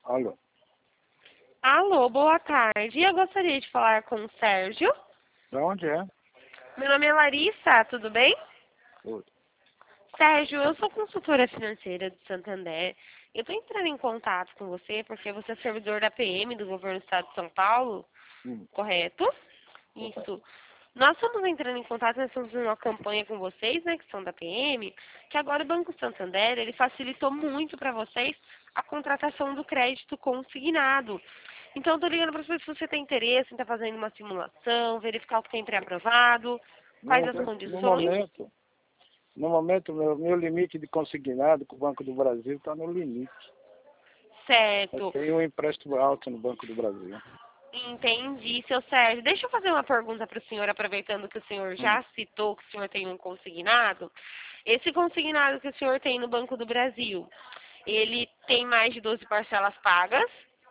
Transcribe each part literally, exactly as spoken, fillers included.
Alô. Alô, boa tarde. Eu gostaria de falar com o Sérgio. De onde é? Meu nome é Larissa, tudo bem? Tudo. Sérgio, eu sou consultora financeira do Santander. Eu estou entrando em contato com você porque você é servidor da P M do Governo do Estado de São Paulo, Hum, correto? Isso. Nós estamos entrando em contato, nós estamos fazendo uma campanha com vocês, né, que são da P M, que agora o Banco Santander, ele facilitou muito para vocês a contratação do crédito consignado. Então, estou ligando para saber se você tem interesse em estar fazendo uma simulação, verificar o que tem pré-aprovado, quais No, as no condições. momento, no momento, meu, meu limite de consignado com o Banco do Brasil está no limite. Eu Certo. tenho um empréstimo alto no Banco do Brasil. Entendi, seu Sérgio. Deixa eu fazer uma pergunta para o senhor, aproveitando que o senhor Hum. já citou que o senhor tem um consignado. Esse consignado que o senhor tem no Banco do Brasil, ele tem mais de doze parcelas pagas?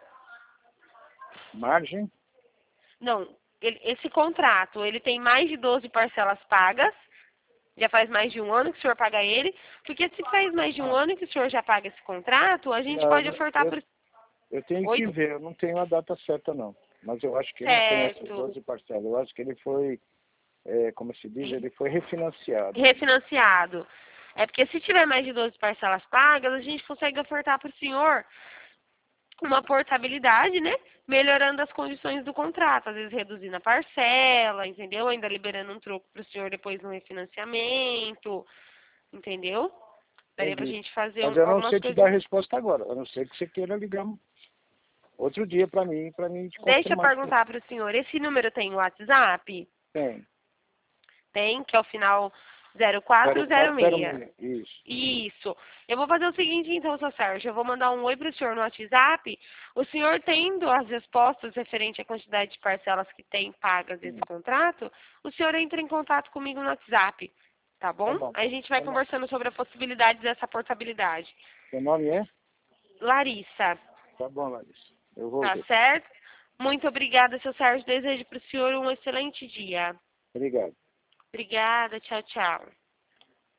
Margem? Não, ele- esse contrato, ele tem mais de doze parcelas pagas? Já faz mais de um ano que o senhor paga ele? Porque se faz mais de um Ah, ano que o senhor já paga esse contrato, a gente não, pode ofertar eu, para o... eu tenho Oi? que ver, eu não tenho a data certa não. Mas eu acho que não tem essas Certo. doze parcelas. Eu acho que ele foi, é, como se diz, ele foi refinanciado. Refinanciado. É porque se tiver mais de doze parcelas pagas, a gente consegue ofertar para o senhor uma portabilidade, né? Melhorando as condições do contrato, às vezes reduzindo a parcela, entendeu? Ainda liberando um troco para o senhor depois no refinanciamento, entendeu? Daria pra Entendi. gente fazer Mas um- eu não algumas sei te dar a coisas. resposta agora. A não ser que você queira ligar outro dia para mim, para mim te Deixa eu confirmar isso. perguntar para o senhor, esse número tem WhatsApp? Tem. Tem, que é o final zero quatro zero seis. zero quatro zero seis. Isso. Isso. Eu vou fazer o seguinte, então, seu Sérgio. Eu vou mandar um oi para o senhor no WhatsApp. O senhor tendo as respostas referente à quantidade de parcelas que tem pagas desse Hum. contrato, o senhor entra em contato comigo no WhatsApp. Tá Tá bom? bom. Aí a gente vai Tá bom. conversando sobre a possibilidade dessa portabilidade. Seu nome é? Larissa, Tá bom, Larissa. Eu vou tá ver. certo? Muito obrigada, seu Sérgio. Desejo para o senhor um excelente dia. Obrigado. Obrigada. Tchau, tchau.